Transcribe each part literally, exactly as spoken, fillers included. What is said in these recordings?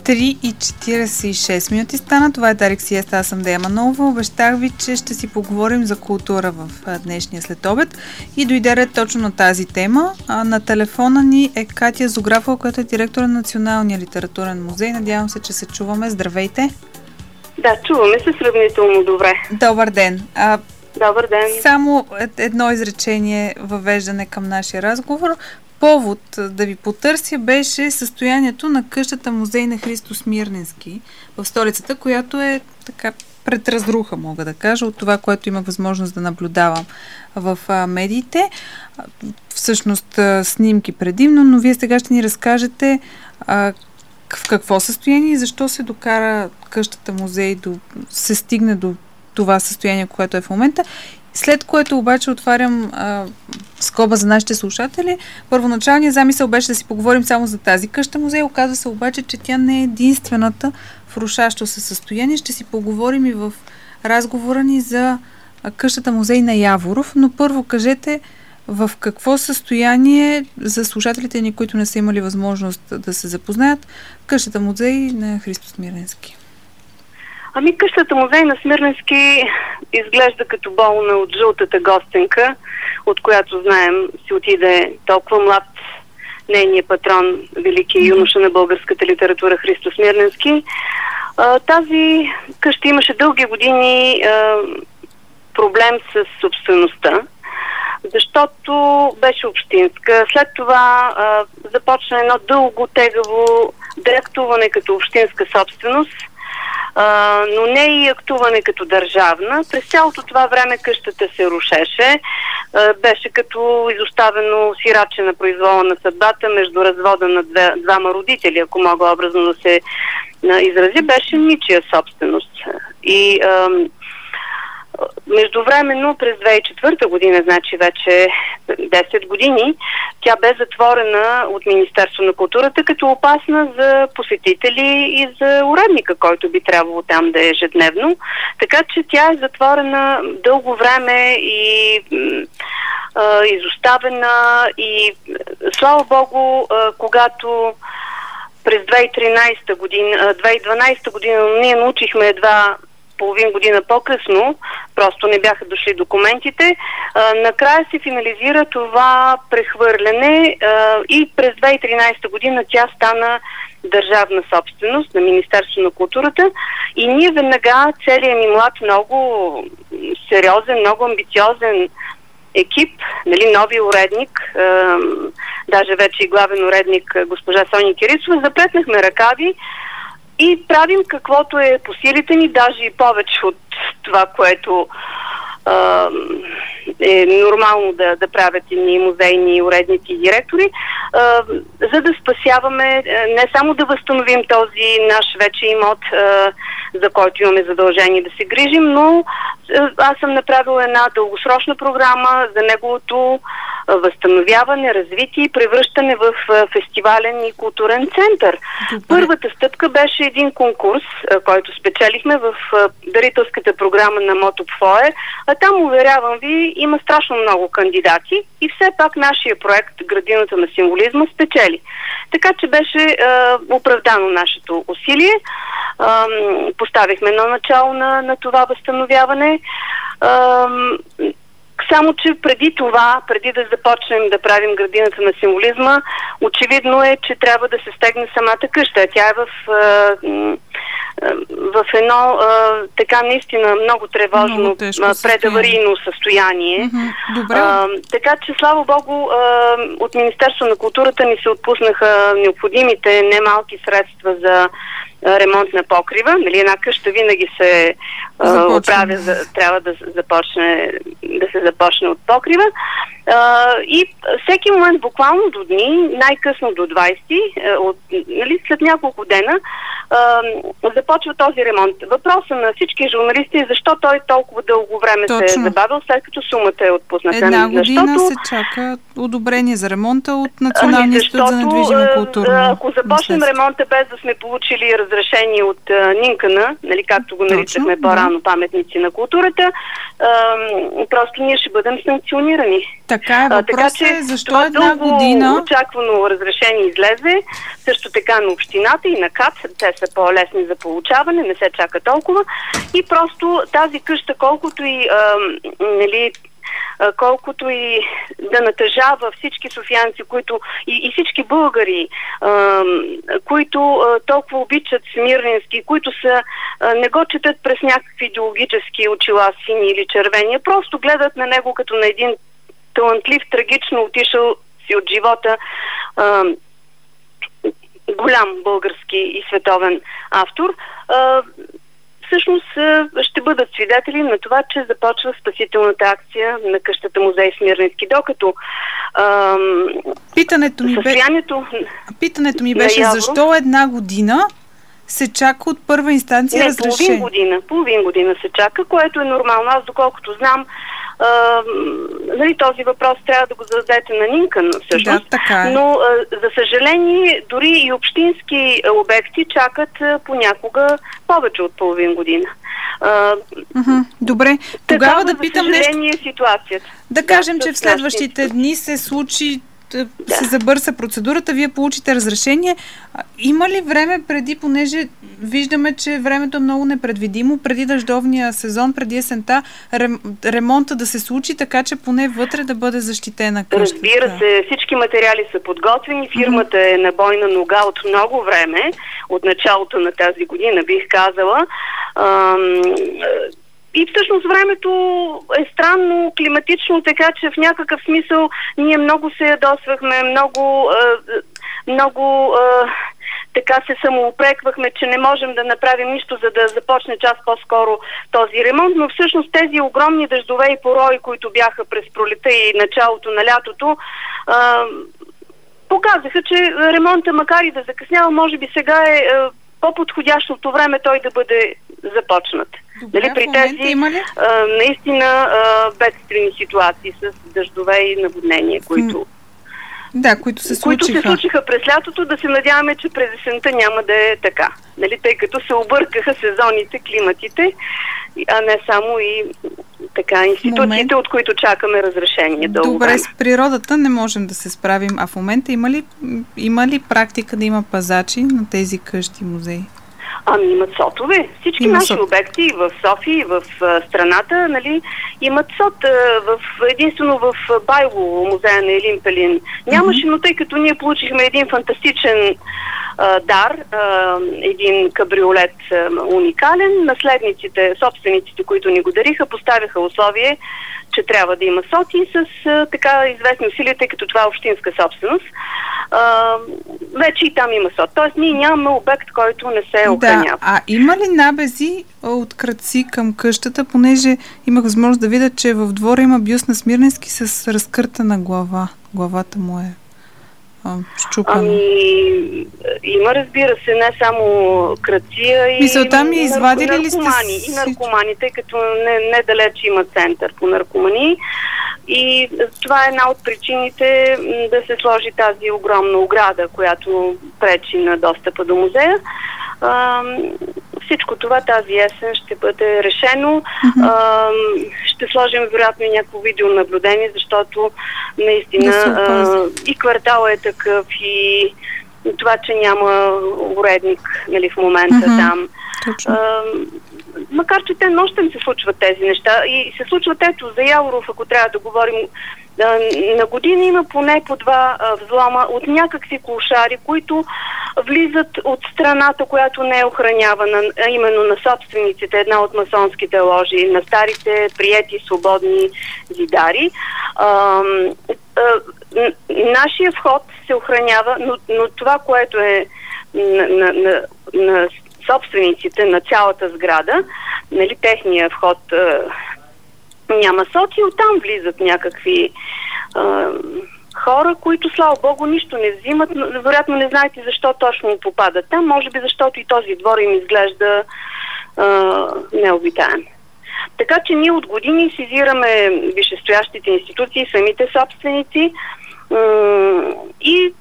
три и четиридесет и шест минути стана. Това е Дарик Сиеста, аз съм Дея Манолова. Обещах ви, че ще си поговорим за култура в днешния следобед и дойде ред точно на тази тема. А на телефона ни е Катя Зографова, която е директор на Националния литературен музей. Надявам се, че се чуваме. Здравейте! Да, чуваме се сравнително добре. Добър ден! А, Добър ден! Само едно изречение въвеждане към нашия разговор. Повод да ви потърся беше състоянието на къщата музей на Христо Смирненски в столицата, която е така пред разруха, мога да кажа, от това, което имах възможност да наблюдавам в а, медиите. Всъщност а, снимки предимно, но вие сега ще ни разкажете а, в какво състояние и защо се докара къщата музей, до, се стигне до това състояние, което е в момента. След което обаче отварям а, скоба за нашите слушатели. Първоначалният замисъл беше да си поговорим само за тази къща музей. Оказва се обаче, че тя не е единствената в рушащо се състояние. Ще си поговорим и в разговора ни за къщата музей на Яворов. Но първо кажете в какво състояние за слушателите ни, които не са имали възможност да се запознаят, къщата музей на Христо Смирненски. Ами къщата музей на Смирненски изглежда като болна от жълтата гостенка, от която знаем си отиде толкова млад нейният патрон, великият юноша на българската литература Христо Смирненски. А, тази къща имаше дълги години а, проблем с собствеността, защото беше общинска. След това а, започна едно дълго тегаво деактуване като общинска собственост, Uh, но не и актуване като държавна. През цялото това време къщата се рушеше. Uh, беше като изоставено сираче на произвола на съдбата между развода на две, двама родители, ако мога образно да се uh, изрази, беше ничия собственост. И uh, междувременно през две хиляди и четвърта година, значи вече десет години, тя бе затворена от Министерство на културата като опасна за посетители и за уредника, който би трябвало там да е ежедневно. Така че тя е затворена дълго време и а, изоставена и слава Богу, а, когато през две хиляди и тринадесета година, две хиляди и дванадесета година ние научихме едва половин година по-късно, просто не бяха дошли документите. А, накрая се финализира това прехвърляне а, и през две хиляди и тринадесета година тя стана държавна собственост на Министерство на културата и ние веднага, целият ми млад, много сериозен, много амбициозен екип, нали, нови уредник, а, даже вече и главен уредник госпожа Соня Кирисова, заплетнахме ръкави и правим каквото е по силите ни, даже и повече от това, което а, е нормално да, да правят и ние музейни уредници и директори, а, за да спасяваме, не само да възстановим този наш вече имот, а, за който имаме задължение да се грижим, но а, аз съм направила една дългосрочна програма за неговото възстановяване, развитие и превръщане в фестивален и културен център. Добре. Първата стъпка беше един конкурс, който спечелихме в дарителската програма на Мотопфое, а там, уверявам ви, има страшно много кандидати и все пак нашия проект Градината на символизма спечели. Така че беше е, оправдано нашето усилие. Е, поставихме едно начало на, на това възстановяване. Е, Само, че преди това, преди да започнем да правим Градината на символизма, очевидно е, че трябва да се стегне самата къща. Тя е в, в едно така наистина много тревожно предаварийно състояние. Добре. А, така че, слава Богу, от Министерство на културата ни се отпуснаха необходимите немалки средства за ремонт на покрива. Нали, една къща винаги се а, оправя, за, трябва да започне да се започне от покрива. А, и всеки момент, буквално до дни, най-късно до двадесети, от, нали, след няколко дена, а, започва този ремонт. Въпросът на всички журналисти е защо той толкова дълго време Точно. се е забавил, след като сумата е отпусната. Една година защото... се чака одобрение за ремонта от Националния институт за недвижимо културно. Ако започнем ремонта без да сме получили разрешение от а, Нинкана, нали, както го наричахме Точно, по-рано, да. паметници на културата, а, просто ние ще бъдем санкционирани. Така е, въпросът е защо една година... очаквано разрешение излезе, също така на общината и на КАТ, те са по-лесни за получаване, не се чака толкова и просто тази къща, колкото и а, нали, колкото и да натъжава всички софиянци, които и, и всички българи, а, които а, толкова обичат Смирненски, които са, а, не го четат през някакви идеологически очила, сини или червени, просто гледат на него като на един талантлив, трагично отишъл си от живота а, голям български и световен автор. А, всъщност ще бъдат свидетели на това, че започва спасителната акция на къщата музей Смирненски, докато ам, питането ми състоянието бе... питането ми беше Явро... защо една година се чака от първа инстанция не, разрешение? половин година. Половин година се чака, което е нормално. Аз доколкото знам, а, нали, този въпрос трябва да го зададете на Нинкан, всъщност. Да, така е. Но, а, за съжаление, дори и общински обекти чакат а, понякога повече от половин година. А, uh-huh. Добре, тогава такава, да питам за съжаление, нещо. Ситуацията. Да кажем, да, че в следващите дни се случи да. се забърса процедурата, вие получите разрешение. Има ли време преди, понеже виждаме, че времето е много непредвидимо, преди дъждовния сезон, преди есента, рем, ремонта да се случи, така че поне вътре да бъде защитена къщата? Разбира се, всички материали са подготвени, фирмата mm-hmm. е на бойна нога от много време, от началото на тази година, бих казала. Ам, И всъщност времето е странно, климатично, така че в някакъв смисъл ние много се ядосвахме, много, много така се самоупреквахме, че не можем да направим нищо, за да започне час по-скоро този ремонт, но всъщност тези огромни дъждове и порои, които бяха през пролета и началото на лятото, показаха, че ремонта, макар и да закъснява, може би сега е по-подходящото време той да бъде започнат. Добре, нали, при тези а, наистина а, бедствени ситуации с дъждове и наводнения, които, да, които се случиха. които се случиха през лятото, да се надяваме, че през есента няма да е така. Нали, тъй като се объркаха сезоните, климатите, а не само и така институциите, момент. От които чакаме разрешение. Добре, време. С природата не можем да се справим, а в момента има ли, има ли практика да има пазачи на тези къщи, музеи? Ами имат сотове. Всички Има наши сот. обекти в София и в а, страната, нали, имат сот. А, в, единствено в Байлово, музея на Елин Пелин, нямаше, mm-hmm. но тъй като ние получихме един фантастичен а, дар, а, един кабриолет а, уникален, наследниците, собствениците, които ни го дариха, поставяха условие, че трябва да има соти с а, така известни усилия, тъй като това е общинска собственост. А, вече и там има сот. Тоест ние нямаме обект, който не се охранява. Да, а има ли набези от крадци към къщата, понеже имах възможност да видя, че в двора има бюст на Смирненски с разкъртана глава. Главата му е а, щупана. Ами, има, разбира се, не само крадци, а и Мисълта ми, извадили наркомани, ли сте... и наркомани, тъй като недалеч не има център по наркомании. И това е една от причините да се сложи тази огромна ограда, която пречи на достъпа до музея. А, всичко това тази есен ще бъде решено. Mm-hmm. А, ще сложим вероятно и някакво видеонаблюдение, защото наистина а, и квартал е такъв, и това, че няма уредник, нали, в момента mm-hmm. там. А, макар че те нощем се случват тези неща и се случват, ето за Яворов, ако трябва да говорим, а, на година има поне по два а, взлома от някакви клошари, които влизат от страната, която не е охранявана, а именно на собствениците, една от масонските ложи, на старите приети свободни зидари. А, а, нашия вход се охранява, но, но това, което е на, на, на, на собствениците на цялата сграда, нали, техния вход а, няма соти, оттам влизат някакви а, хора, които, слава Богу, нищо не взимат, но вероятно не знаете защо точно попадат там, може би защото и този двор им изглежда а, необитаем. Така че ние от години сезираме висшестоящите институции, самите собственици и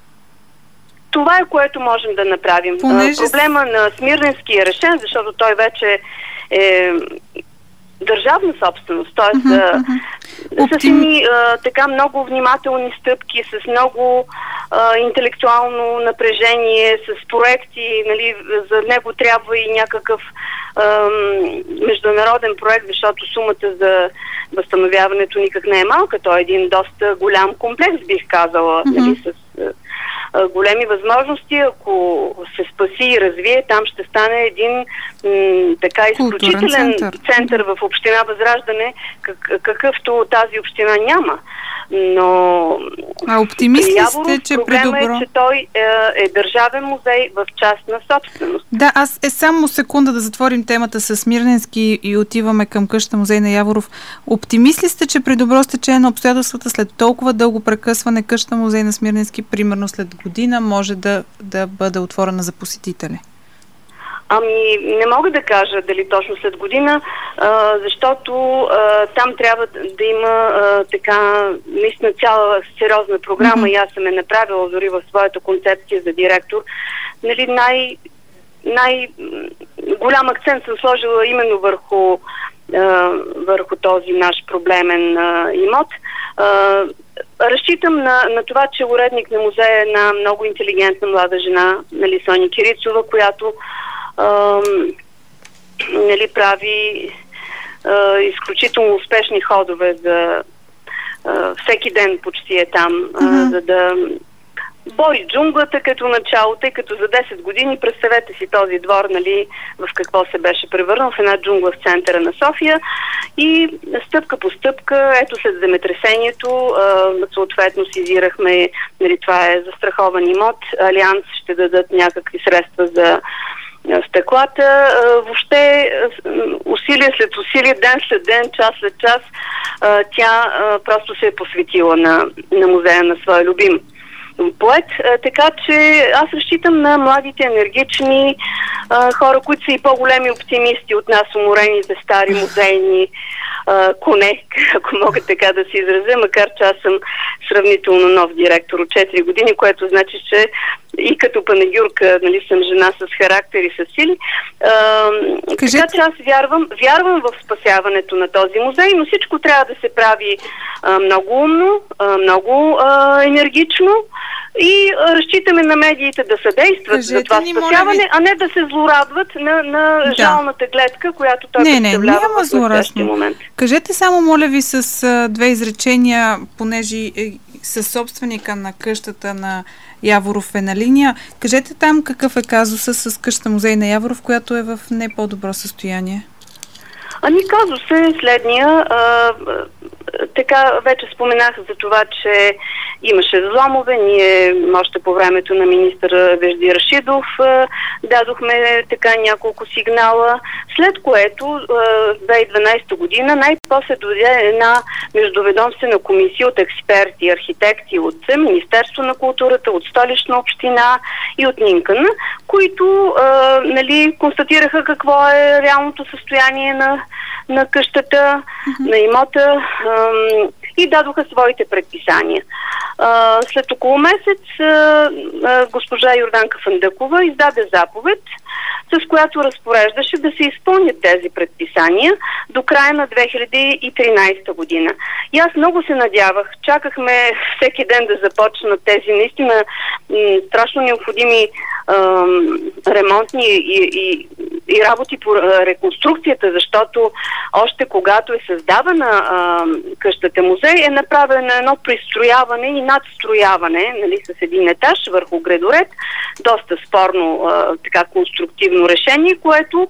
това е, което можем да направим. Понеже... Проблема на Смирненски е решен, защото той вече е държавна собственост, т.е. Uh-huh, uh-huh. с едни така много внимателни стъпки, с много а, интелектуално напрежение, с проекти, нали, за него трябва и някакъв а, международен проект, защото сумата за възстановяването никак не е малка, той е един доста голям комплекс, бих казала, uh-huh. нали, с големи възможности. Ако се спаси и развие, там ще стане един м, така изключителен център. център в община Възраждане, как, какъвто тази община няма. Но а оптимисти сте, че проблема предобро... е, че той е, е държавен музей в частна собственост. Да, аз е само секунда да затворим темата с Смирненски и отиваме към къщата музей на Яворов. Оптимист ли сте, че при добро стечение на обстоятелствата след толкова дълго прекъсване къщата музей на Смирненски, примерно след година, може да, да бъде отворена за посетители? Ами, не мога да кажа дали точно след година, а, защото а, там трябва да има а, така, наистина цяла сериозна програма, mm-hmm. и аз съм е направила дори в своята концепция за директор. Нали, най, най голям акцент съм сложила именно върху, а, върху този наш проблемен а, имот. А, разчитам на, на това, че уредник на музея е една много интелигентна млада жена, нали, Соня Кирицова, която Uh, нали, прави uh, изключително успешни ходове за uh, всеки ден почти е там, uh, uh-huh. за да бори джунглата като начало, тъй като за десет години, представете си този двор, нали, в какво се беше превърнал, в една джунгла в центъра на София, и стъпка по стъпка, ето след земетресението, uh, съответно сезирахме, нали, това е застрахован имот, Алианс ще дадат някакви средства за стъклата. Въобще усилие след усилие, ден след ден, час след час, тя просто се е посветила на, на музея на своя любим поет. Така че аз разчитам на младите, енергични хора, които са и по-големи оптимисти от нас, уморените стари музейни коне, ако мога така да се изразя, макар че аз съм сравнително нов директор от четири години, което значи, че и като панагюрка, нали, съм жена с характер и с сили. А, така че аз вярвам, вярвам в спасяването на този музей, но всичко трябва да се прави а, много умно, а, много а, енергично и а, разчитаме на медиите да съдействат Кажете за това ни, спасяване, ви... а не да се злорадват на, на да. жалната гледка, която той не, представлява не, в настоящия момент. Кажете само, моля ви, с а, две изречения, понеже е, със собственика на къщата на Яворов е на линия. Кажете там какъв е казуса с къщата музей на Яворов, която е в не по-добро състояние. Ами казус е следния. А, така, вече споменах за това, че имаше взломове. Ние още по времето на министър Вежди Рашидов а, дадохме така няколко сигнала, след което две хиляди и дванадесета година най-после дойде една междуведомствена комисия от експерти, архитекти от Министерство на културата, от Столична община и от Нинкан, които а, нали, констатираха какво е реалното състояние на, на къщата, mm-hmm. на имота а, и дадоха своите предписания. А, след около месец а, а, госпожа Йорданка Фандъкова издаде заповед, с която разпореждаше да се изпълнят тези предписания до края на две хиляди и тринадесета година. И аз много се надявах, чакахме всеки ден да започнат тези наистина м- страшно необходими м- ремонтни и, и, и работи по реконструкцията, защото още когато е създавана м- къщата музей, е направено едно пристрояване и надстрояване, нали, с един етаж върху гредоред, доста спорно а, така конструктивно решение, което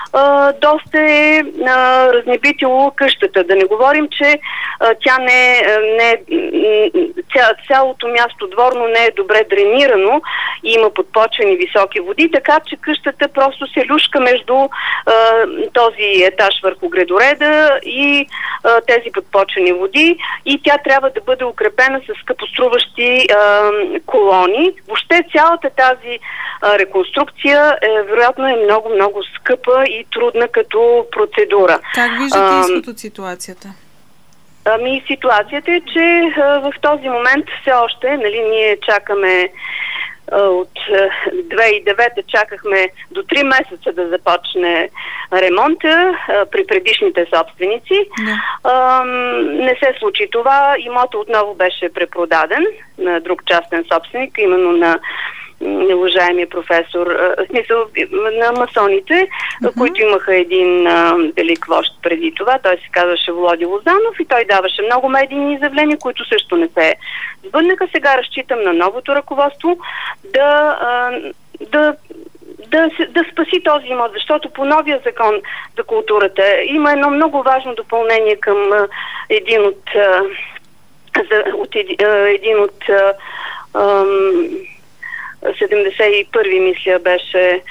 а, доста е а, разнебитило къщата. Да не говорим, че а, тя не, не ця, цялото място дворно не е добре дренирано и има подпочвени високи води, така че къщата просто се люшка между а, този етаж върху гредореда и а, тези подпочвени води и тя трябва да бъде укрепена с скъпоструващи а, колони. Въобще цялата тази а, реконструкция е, вероятно е много-много скъпа и трудна като процедура. Как виждате изход от ситуацията? Ами ситуацията е, че а, в този момент все още, нали, ние чакаме а, от две хиляди и девета чакахме до три месеца да започне ремонта а, при предишните собственици. Да. А, не се случи това. Имотът отново беше препродаден на друг частен собственик, именно на уважаемия професор, в смисъл на масоните, uh-huh. които имаха един а, велик вожд преди това. Той се казваше Володи Лозанов и той даваше много медийни изявления, които също не се сбъднаха. Сега разчитам на новото ръководство да, а, да, да, да спаси този имот, защото по новия закон за културата има едно много важно допълнение към а, един от, а, за, от еди, а, един от а, а, седемдесет и първи, мисля, беше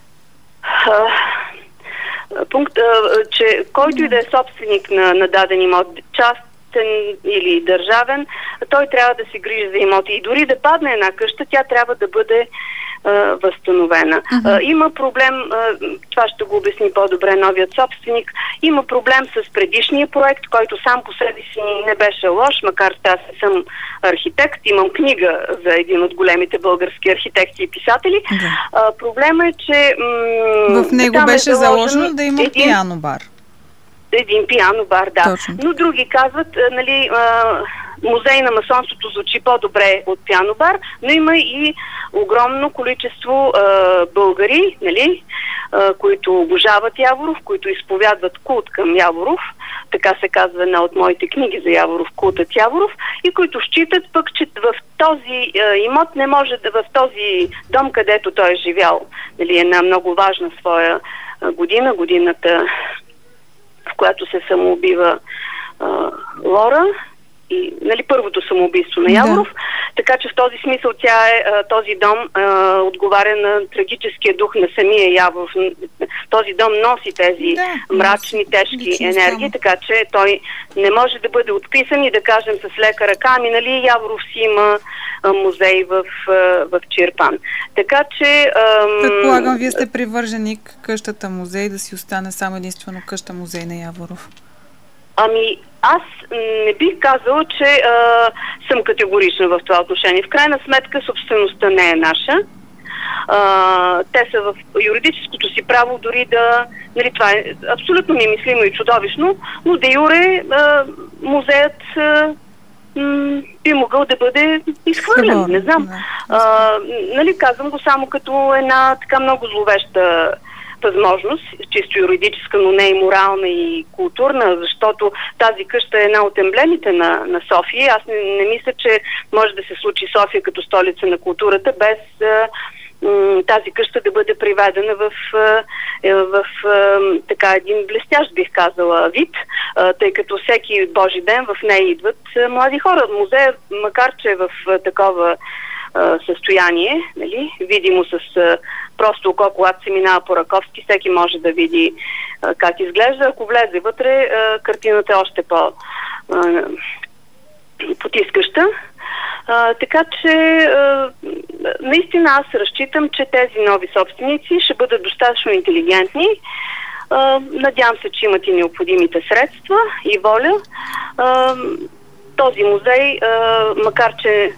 а, пункт, а, че който и да е собственик на, на даден имот, частен или държавен, той трябва да се грижи за имоти. И дори да падне една къща, тя трябва да бъде а, възстановена. Uh-huh. А, има проблем, а, това ще го обясни по-добре новият собственик, има проблем с предишния проект, който сам по себе си не беше лош, макар че аз съм архитект, имам книга за един от големите български архитекти и писатели. Uh-huh. А, проблема е, че м- в него беше е заложено да има един пиано бар. Един пиано бар, да. Точно. Но други казват, нали, а, музей на масонството звучи по-добре от пиано бар, но има и огромно количество а, българи, нали, а, които обожават Яворов, които изповядват култ към Яворов, така се казва една от моите книги за Яворов, култът Яворов, и които считат пък, че в този а, имот не може да, в този дом, където той е живял, нали, една много важна своя а, година, годината, в която се самоубива а, Лора, и, нали, първото самоубийство на Яворов. Да. Така че в този смисъл тя е, а, този дом а, отговаря на трагическия дух на самия Яворов. Този дом носи тези да, мрачни, тежки енергии, така че той не може да бъде отписан и да кажем с лека ръка, ами нали Яворов си има а, музей в, а, в Чирпан. Така че... Ам... Предполагам, вие сте привърженик къщата музей да си остане само единствено къща музей на Яворов. Ами, аз не бих казала, че а, съм категорична в това отношение. В крайна сметка собствеността не е наша. А, те са в юридическото си право дори да... Нали, това е абсолютно немислимо и чудовищно, но де юре а, музеят а, м, би могъл да бъде изхвърлен. Не знам. А, нали, казвам го само като една така много зловеща възможност, чисто юридическа, но не и морална и културна, защото тази къща е една от емблемите на, на София. Аз не, не мисля, че може да се случи София като столица на културата без а, м, тази къща да бъде приведена в, а, в а, така един блестящ, бих казала, вид, а, тъй като всеки Божи ден в нея идват а, млади хора. Музея, макар че е в а, такова състояние, нали, видимо с а, просто око, когато се минава по Раковски, всеки може да види а, как изглежда. Ако влезе вътре, а, картината е още по а, потискаща. А, така че а, наистина аз разчитам, че тези нови собственици ще бъдат достатъчно интелигентни. А, надявам се, че имат и необходимите средства и воля. А, този музей, а, макар че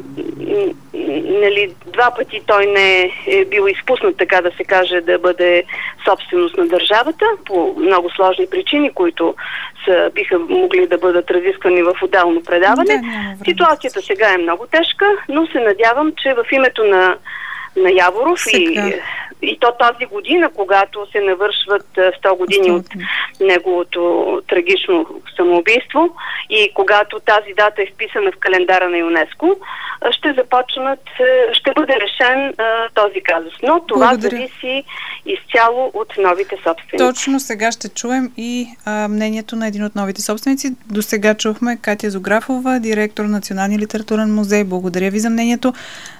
нали, два пъти той не е бил изпуснат, така да се каже, да бъде собственост на държавата по много сложни причини, които са, биха могли да бъдат разисквани в отделно предаване. Да, ситуацията сега е много тежка, но се надявам, че в името на, на Яворов сега. и и то тази година, когато се навършват сто години от неговото трагично самоубийство и когато тази дата е вписана в календара на ЮНЕСКО, ще започнат, ще бъде решен а, този казус. Но това Благодаря. зависи изцяло от новите собственици. Точно сега ще чуем и а, мнението на един от новите собственици. До сега чухме Катя Зографова, директор на Националния литературен музей. Благодаря ви за мнението.